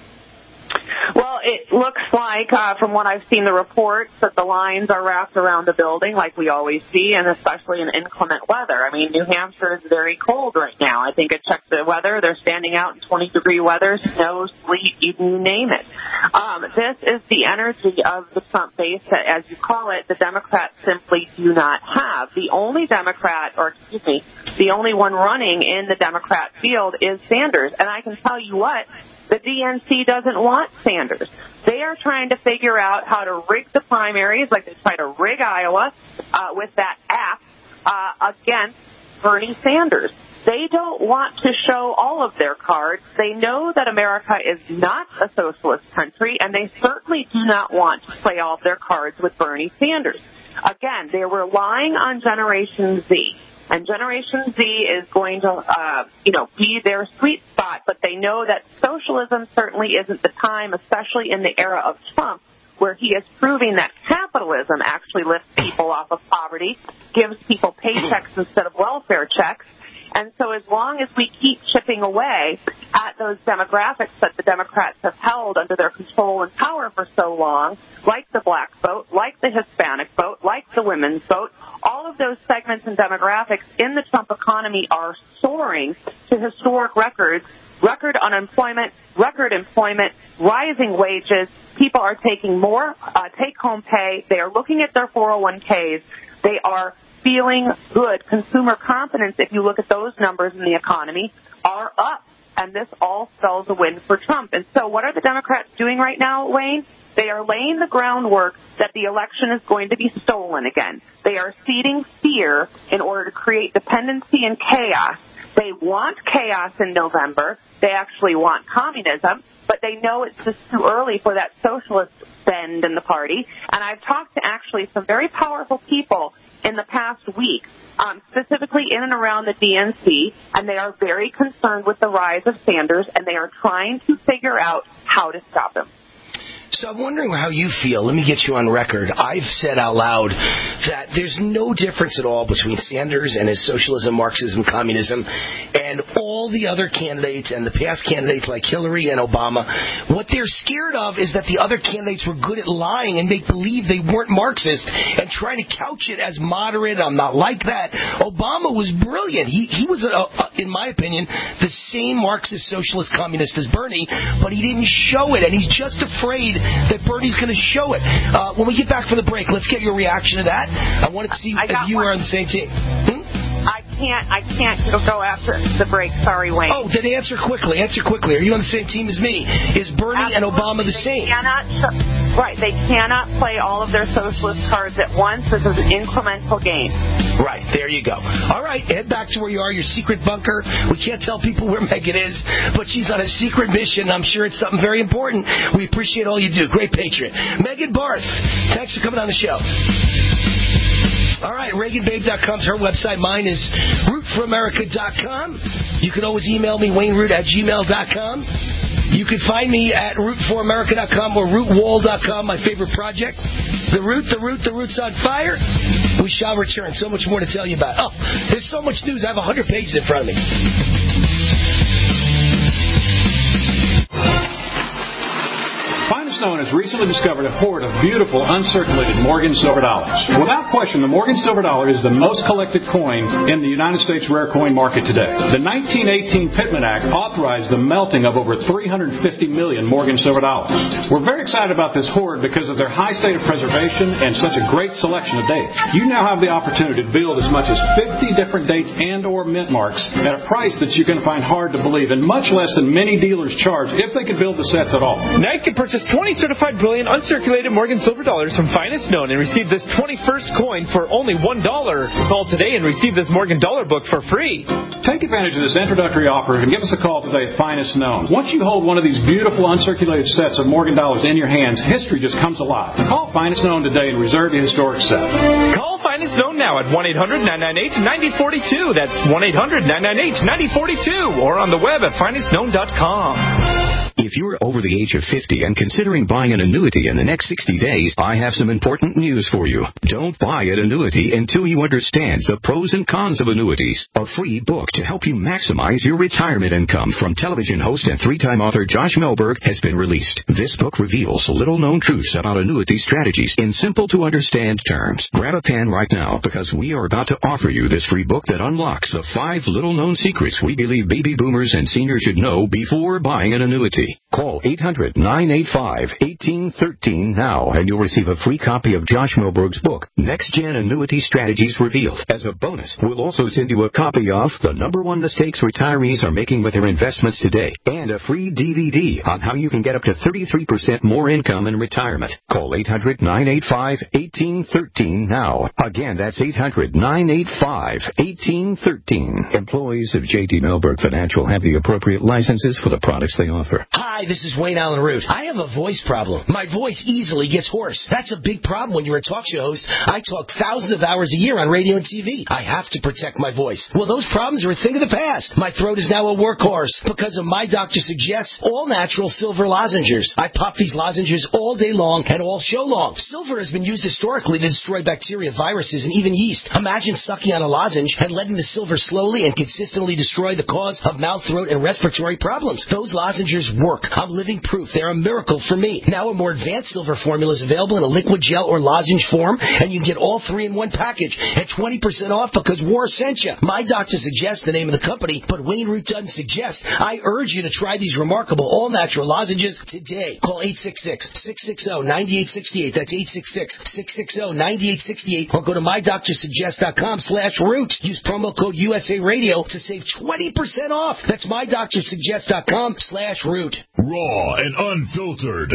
Speaker 20: Well, it looks like, uh, from what I've seen the reports, that the lines are wrapped around the building like we always see, and especially in inclement weather. I mean, New Hampshire is very cold right now. I think I checked the weather. They're standing out in twenty-degree weather, snow, sleet, you name it. Um, this is the energy of the Trump base that, as you call it, the Democrats simply do not have. The only Democrat, or excuse me, the only one running in the Democrat field is Sanders. And I can tell you what, the D N C doesn't want Sanders. They are trying to figure out how to rig the primaries, like they tried to rig Iowa uh, with that app uh, against Bernie Sanders. They don't want to show all of their cards. They know that America is not a socialist country, and they certainly do not want to play all of their cards with Bernie Sanders. Again, they're relying on Generation Z. And Generation Z is going to, uh, you know, be their sweet spot, but they know that socialism certainly isn't the time, especially in the era of Trump, where he is proving that capitalism actually lifts people off of poverty, gives people paychecks instead of welfare checks. And so as long as we keep chipping away at those demographics that the Democrats have held under their control and power for so long, like the black vote, like the Hispanic vote, like the women's vote, all of those segments and demographics in the Trump economy are soaring to historic records, record unemployment, record employment, rising wages. People are taking more uh, take-home pay. They are looking at their four oh one k's. They are feeling good. Consumer confidence, if you look at those numbers in the economy, are up. And this all spells a win for Trump. And so what are the Democrats doing right now, Wayne? They are laying the groundwork that the election is going to be stolen again. They are seeding fear in order to create dependency and chaos. They want chaos in November. They actually want communism, but they know it's just too early for that socialist bend in the party. And I've talked to actually some very powerful people in the past week, um, specifically in and around the D N C, and they are very concerned with the rise of Sanders, and they are trying to figure out how to stop him.
Speaker 3: So I'm wondering how you feel. Let me get you on record. I've said out loud that there's no difference at all between Sanders and his socialism, Marxism, communism, and all the other candidates and the past candidates like Hillary and Obama. What they're scared of is that the other candidates were good at lying and make believe they weren't Marxist and trying to couch it as moderate. I'm not like that. Obama was brilliant. He he was, a, a, in my opinion, the same Marxist, socialist, communist as Bernie, but he didn't show it, and he's just afraid that Bernie's going to show it. Uh, when we get back from the break, let's get your reaction to that. I want to see if you
Speaker 20: one.
Speaker 3: are on the same team. Hmm?
Speaker 20: I can't. I can't go after the break. Sorry, Wayne.
Speaker 3: Oh, then answer quickly. Answer quickly. Are you on the same team as me? Is Bernie Absolutely. and Obama the same?
Speaker 20: They cannot. Right. They cannot play all of their socialist cards at once. This is an incremental game.
Speaker 3: Right. There you go. All right. Head back to where you are, your secret bunker. We can't tell people where Megan is, but she's on a secret mission. I'm sure it's something very important. We appreciate all you do. Great patriot. Megan Barth, thanks for coming on the show. All right, Reagan Babe dot com is her website. Mine is root for america dot com. You can always email me, Wayne Root at gmail dot com. You can find me at root for america dot com or root wall dot com, my favorite project. The Root, the Root, the Root's on fire. We shall return. So much more to tell you about. Oh, there's so much news. I have one hundred pages in front of me.
Speaker 5: Finest Known has recently discovered a hoard of beautiful, uncirculated Morgan silver dollars. Without question, the Morgan silver dollar is the most collected coin in the United States rare coin market today. The nineteen eighteen Pittman Act authorized the melting of over three hundred fifty million Morgan silver dollars. We're very excited about this hoard because of their high state of preservation and such a great selection of dates. You now have the opportunity to build as much as fifty different dates and or mint marks at a price that you can find hard to believe, and much less than many dealers charge if they could build the sets at all.
Speaker 6: Now you can purchase twenty certified brilliant uncirculated Morgan silver dollars from Finest Known and receive this twenty-first coin for only one dollar. Call today and receive this Morgan dollar book for free.
Speaker 5: Take advantage of this introductory offer and give us a call today at Finest Known. Once you hold one of these beautiful uncirculated sets of Morgan dollars in your hands, history just comes alive. Call Finest Known today and reserve the historic set.
Speaker 6: Call Finest Known now at one eight hundred nine nine eight nine zero four two. That's one eight hundred nine nine eight nine zero four two or on the web at finest known dot com.
Speaker 21: If you're over the age of fifty and considering buying an annuity in the next sixty days, I have some important news for you. Don't buy an annuity until you understand the pros and cons of annuities. A free book to help you maximize your retirement income from television host and three-time author Josh Melberg has been released. This book reveals little-known truths about annuity strategies in simple-to-understand terms. Grab a pen right now because we are about to offer you this free book that unlocks the five little-known secrets we believe baby boomers and seniors should know before buying an annuity. Call eight hundred nine eight five one eight one three now and you'll receive a free copy of Josh Melberg's book, Next Gen Annuity Strategies Revealed. As a bonus, we'll also send you a copy of The Number One Mistakes Retirees Are Making with Their Investments Today and a free D V D on how you can get up to thirty-three percent more income in retirement. Call eight hundred nine eight five one eight one three now. Again, that's eight hundred nine eight five one eight one three. Employees of J D Melberg Financial have the appropriate licenses for the products they offer.
Speaker 3: Hi, this is Wayne Allen Root. I have a voice problem. My voice easily gets hoarse. That's a big problem when you're a talk show host. I talk thousands of hours a year on radio and T V. I have to protect my voice. Well, those problems are a thing of the past. My throat is now a workhorse because of my doctor suggests all natural silver lozenges. I pop these lozenges all day long and all show long. Silver has been used historically to destroy bacteria, viruses, and even yeast. Imagine sucking on a lozenge and letting the silver slowly and consistently destroy the cause of mouth, throat, and respiratory problems. Those lozenges work. I'm living proof. They're a miracle for me. Now a more advanced silver formula is available in a liquid gel or lozenge form, and you can get all three in one package at twenty percent off because War sent you. My doctor suggests the name of the company, but Wayne Root doesn't suggest. I urge you to try these remarkable all-natural lozenges today. Call eight six six, six six zero, nine eight six eight. That's eight six six, six six zero, nine eight six eight. Or go to my doctor suggest dot com slash root. Use promo code U S A Radio to save twenty percent off. That's my doctor suggest dot com slash root.
Speaker 2: Raw and unfiltered.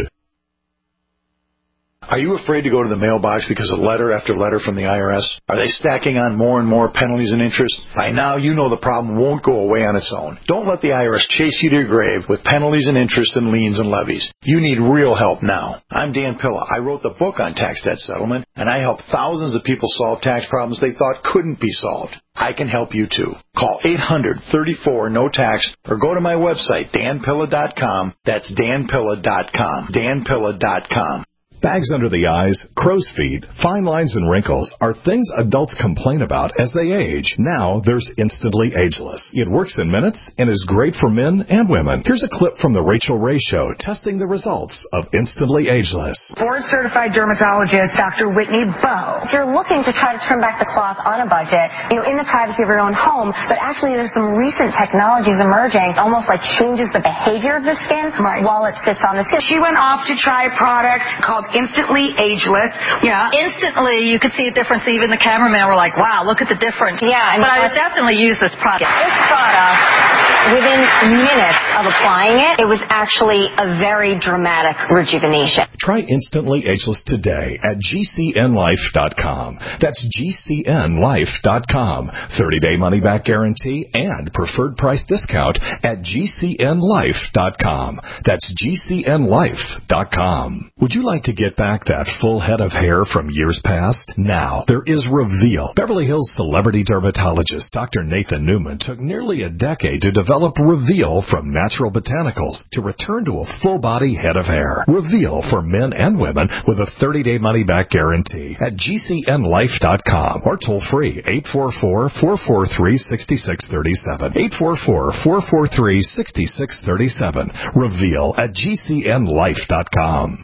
Speaker 7: Are you afraid to go to the mailbox because of letter after letter from the I R S? Are they stacking on more and more penalties and interest? By now, you know the problem won't go away on its own. Don't let the I R S chase you to your grave with penalties and interest and liens and levies. You need real help now. I'm Dan Pilla. I wrote the book on tax debt settlement, and I help thousands of people solve tax problems they thought couldn't be solved. I can help you too. Call eight hundred, thirty-four, no tax or go to my website, dan pilla dot com. That's dan pilla dot com. dan pilla dot com.
Speaker 1: Bags under the eyes, crow's feet, fine lines, and wrinkles are things adults complain about as they age. Now there's Instantly Ageless. It works in minutes and is great for men and women. Here's a clip from the Rachel Ray Show testing the results of Instantly Ageless.
Speaker 22: Board-certified dermatologist Doctor Whitney Bowe.
Speaker 23: If you're looking to try to trim back the cloth on a budget, you know, in the privacy of your own home, but actually there's some recent technologies emerging, almost like changes the behavior of the skin right. while it sits on the skin.
Speaker 22: She went off to try a product called Instantly Ageless.
Speaker 23: Yeah.
Speaker 22: Instantly, you could see a difference. Even the cameraman were like, wow, look at the difference.
Speaker 23: Yeah.
Speaker 22: And but I would definitely use this product.
Speaker 23: This product, within minutes of applying it, it was actually a very dramatic rejuvenation.
Speaker 1: Try Instantly Ageless today at G C N life dot com. That's G C N life dot com. thirty-day money-back guarantee and preferred price discount at G C N life dot com. That's G C N life dot com. Would you like to get back that full head of hair from years past? Now, there is Reveal. Beverly Hills celebrity dermatologist Doctor Nathan Newman took nearly a decade to develop Reveal from natural botanicals to return to a full-body head of hair. Reveal for men and women with a thirty-day money-back guarantee at G C N life dot com or toll-free eight four four, four four three, six six three seven. eight four four, four four three, six six three seven. Reveal at G C N life dot com.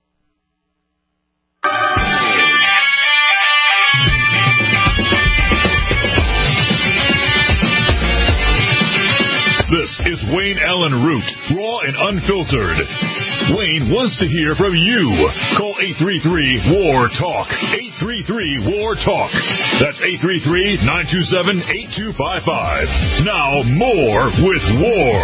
Speaker 2: This is Wayne Allen Root, raw and unfiltered. Wayne wants to hear from you. Call eight three three, W A R, TALK. eight three three, W A R, TALK. That's eight three three, nine two seven, eight two five five. Now more with War.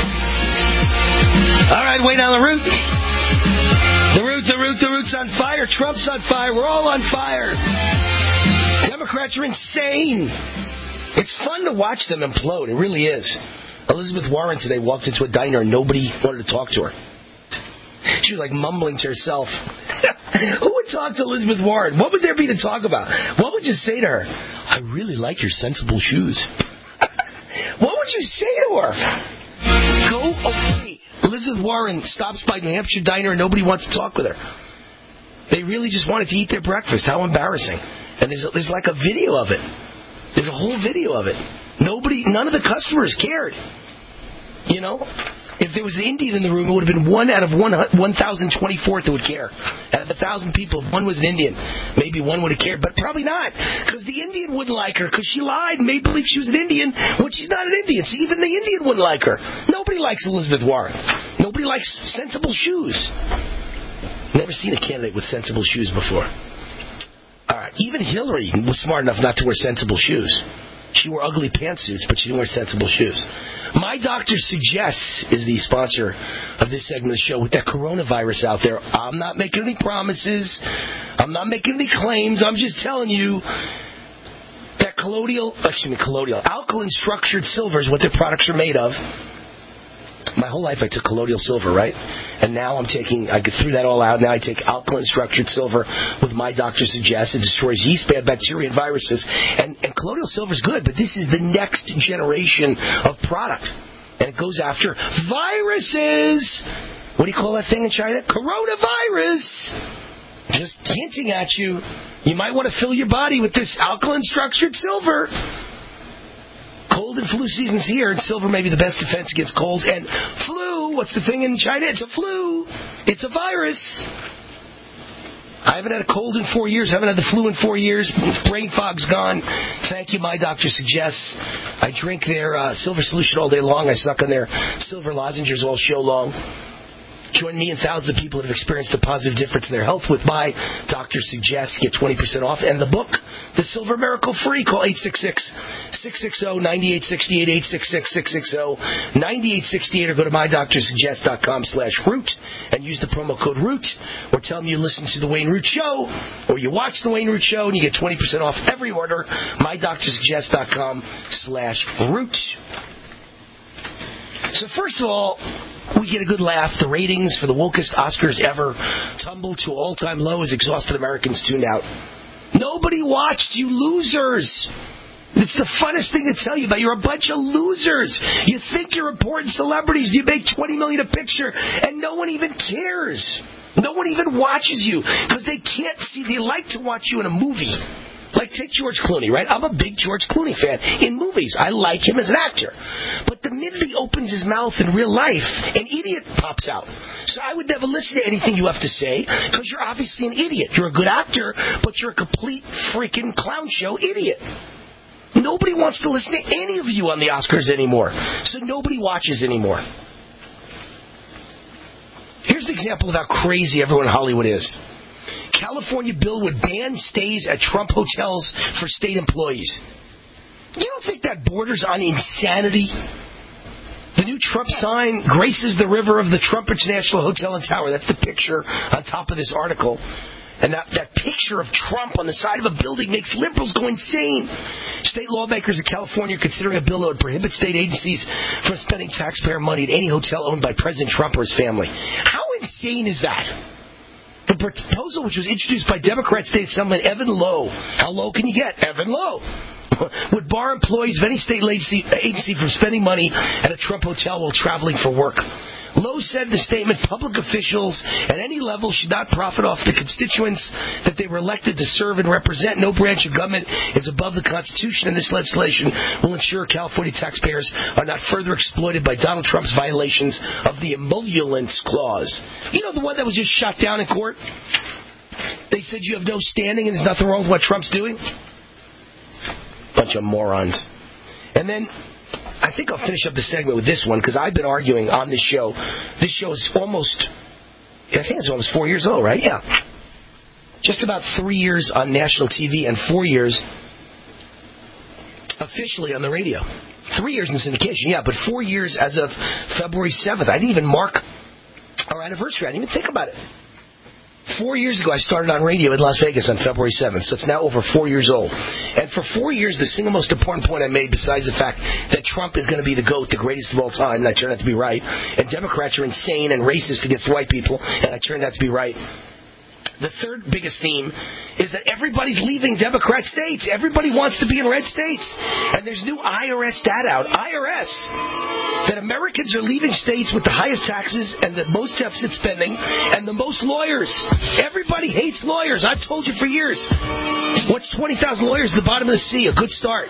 Speaker 3: All right, Wayne Allen Root. The Root, the Root, the Root's on fire. Trump's on fire. We're all on fire. Democrats are insane. It's fun to watch them implode. It really is. Elizabeth Warren today walked into a diner and nobody wanted to talk to her. She was like mumbling to herself. Who would talk to Elizabeth Warren? What would there be to talk about? What would you say to her? I really like your sensible shoes. What would you say to her? Go away. Elizabeth Warren stops by New Hampshire diner and nobody wants to talk with her. They really just wanted to eat their breakfast. How embarrassing. And there's, there's like a video of it. There's a whole video of it. Nobody, none of the customers cared. You know? If there was an Indian in the room, it would have been one out of one thousand twenty-four that would care. Out of one thousand people, if one was an Indian, maybe one would have cared. But probably not. Because the Indian wouldn't like her. Because she lied and made believe she was an Indian when she's not an Indian. So even the Indian wouldn't like her. Nobody likes Elizabeth Warren. Nobody likes sensible shoes. Never seen a candidate with sensible shoes before. All right. Even Hillary was smart enough not to wear sensible shoes. She wore ugly pantsuits, but she didn't wear sensible shoes. My Doctor Suggests is the sponsor of this segment of the show. With that coronavirus out there, I'm not making any promises. I'm not making any claims. I'm just telling you that colloidal, excuse me, colloidal, alkaline structured silver is what their products are made of. My whole life I took colloidal silver, right? And now I'm taking, I threw that all out. Now I take alkaline structured silver with My Doctor Suggests. It destroys yeast, bad bacteria, and viruses. And, and colloidal silver is good, but this is the next generation of product. And it goes after viruses. What do you call that thing in China? Coronavirus. Just hinting at you. You might want to fill your body with this alkaline structured silver. Cold and flu season's here, and silver may be the best defense against colds and flu. What's the thing in China? It's a flu. It's a virus. I haven't had a cold in four years. I haven't had the flu in four years. Brain fog's gone. Thank you, my doctor suggests. I drink their uh, silver solution all day long. I suck on their silver lozenges all show long. Join me and thousands of people that have experienced a positive difference in their health with my doctor suggests. Get twenty percent off. And the book, The Silver Miracle, free. Call eight six six, six six zero, nine eight six eight, eight six six, six six zero, nine eight six eight, or go to my doctor suggest dot com slash root and use the promo code root, or tell them you listen to the Wayne Root Show, or you watch the Wayne Root Show and you get twenty percent off every order. my doctor suggest dot com slash root. So first of all, we get a good laugh. The ratings for the wokest Oscars ever tumbled to all-time low as exhausted Americans tuned out. Nobody watched, you losers. It's the funnest thing to tell you about. You're a bunch of losers. You think you're important celebrities. You make twenty million dollars a picture, and no one even cares. No one even watches you because they can't see. They like to watch you in a movie. Like, take George Clooney, right? I'm a big George Clooney fan. In movies, I like him as an actor. But the minute he opens his mouth in real life, an idiot pops out. So I would never listen to anything you have to say, because you're obviously an idiot. You're a good actor, but you're a complete freaking clown show idiot. Nobody wants to listen to any of you on the Oscars anymore. So nobody watches anymore. Here's an example of how crazy everyone in Hollywood is. California bill would ban stays at Trump hotels for state employees. You don't think that borders on insanity? The new Trump sign graces the river of the Trump International Hotel and Tower. That's the picture on top of this article. And that, that picture of Trump on the side of a building makes liberals go insane. State lawmakers in California are considering a bill that would prohibit state agencies from spending taxpayer money at any hotel owned by President Trump or his family. How insane is that? The proposal, which was introduced by Democrat State Assemblyman Evan Lowe, how low can you get? Evan Lowe, would bar employees of any state agency, agency from spending money at a Trump hotel while traveling for work. Lowe said in the statement, public officials at any level should not profit off the constituents that they were elected to serve and represent. No branch of government is above the Constitution, and this legislation will ensure California taxpayers are not further exploited by Donald Trump's violations of the emoluments clause. You know, the one that was just shot down in court? They said you have no standing and there's nothing wrong with what Trump's doing? Bunch of morons. And then I think I'll finish up the segment with this one, because I've been arguing on this show. This show is almost, I think it's almost four years old, right? Yeah. Just about three years on national T V and four years officially on the radio. Three years in syndication, yeah, but four years as of February seventh. I didn't even mark our anniversary. I didn't even think about it. Four years ago, I started on radio in Las Vegas on February seventh, so it's now over four years old. And for four years, the single most important point I made, besides the fact that Trump is going to be the GOAT, the greatest of all time, and I turned out to be right, and Democrats are insane and racist against white people, and I turned out to be right. The third biggest theme is that everybody's leaving Democrat states. Everybody wants to be in red states. And there's new I R S data out, I R S, that Americans are leaving states with the highest taxes and the most deficit spending and the most lawyers. Everybody hates lawyers. I've told you for years. What's twenty thousand lawyers at the bottom of the sea? A good start.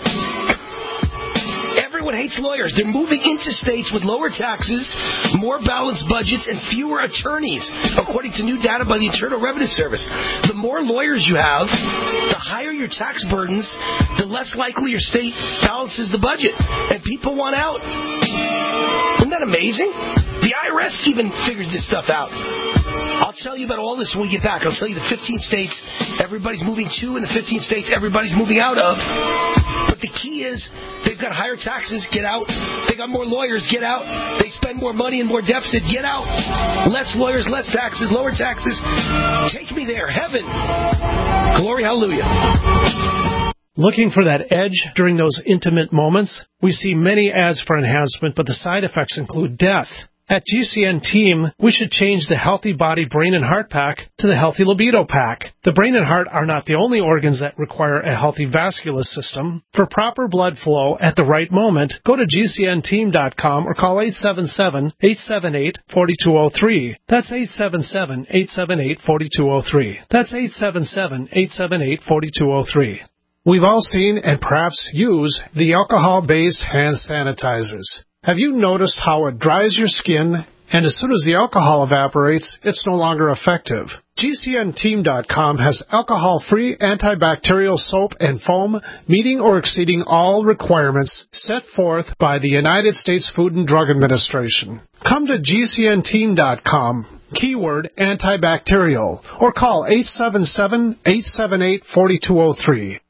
Speaker 3: Everyone hates lawyers. They're moving into states with lower taxes, more balanced budgets, and fewer attorneys, according to new data by the Internal Revenue Service. The more lawyers you have, the higher your tax burdens, the less likely your state balances the budget. And people want out. Isn't that amazing? The I R S even figures this stuff out. I'll tell you about all this when we get back. I'll tell you the fifteen states everybody's moving to and the fifteen states everybody's moving out of. But the key is they've got higher taxes, get out. They got more lawyers, get out. They spend more money and more deficit, get out. Less lawyers, less taxes, lower taxes. Take me there. Heaven. Glory, hallelujah.
Speaker 8: Looking for that edge during those intimate moments? We see many ads for enhancement, but the side effects include death. At G C N Team, we should change the Healthy Body, Brain, and Heart Pack to the Healthy Libido Pack. The brain and heart are not the only organs that require a healthy vascular system. For proper blood flow at the right moment, go to G C N team dot com or call eight seven seven, eight seven eight, four two zero three. That's eight seven seven, eight seven eight, four two zero three. That's eight seven seven, eight seven eight, four two zero three. We've all seen and perhaps use the alcohol-based hand sanitizers. Have you noticed how it dries your skin And as soon as the alcohol evaporates, it's no longer effective. G C N team dot com has alcohol-free antibacterial soap and foam meeting or exceeding all requirements set forth by the United States Food and Drug Administration. Come to G C N team dot com, keyword antibacterial, or call eight seven seven, eight seven eight, four two zero three.